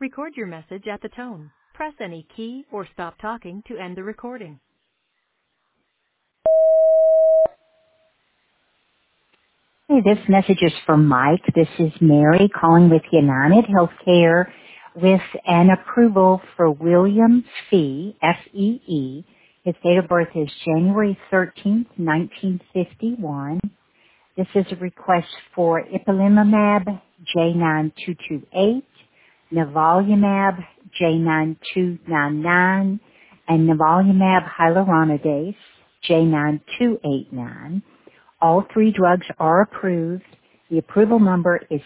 Record your message at the tone. Press any key or stop talking to end the recording. Hey, this message is from Mike. This is Mary calling with United Healthcare with an approval for William Fee, F-E-E. His date of birth is January 13th, 1951. This is a request for ipilimumab J9228, nivolumab J9299, and nivolumab hyaluronidase J9289. All three drugs are approved. The approval number is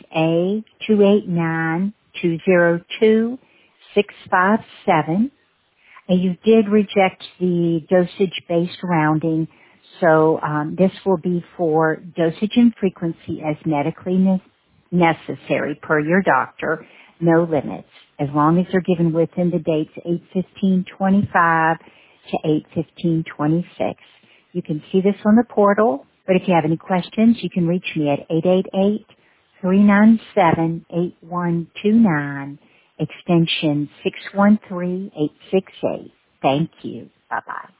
A2892022657. And you did reject the dosage-based rounding, so this will be for dosage and frequency as medically necessary per your doctor, no limits, as long as they're given within the dates 8/15/25 to 8/15/26. You can see this on the portal, but if you have any questions, you can reach me at 888-397-8129. Extension 613868. Thank you. Bye-bye.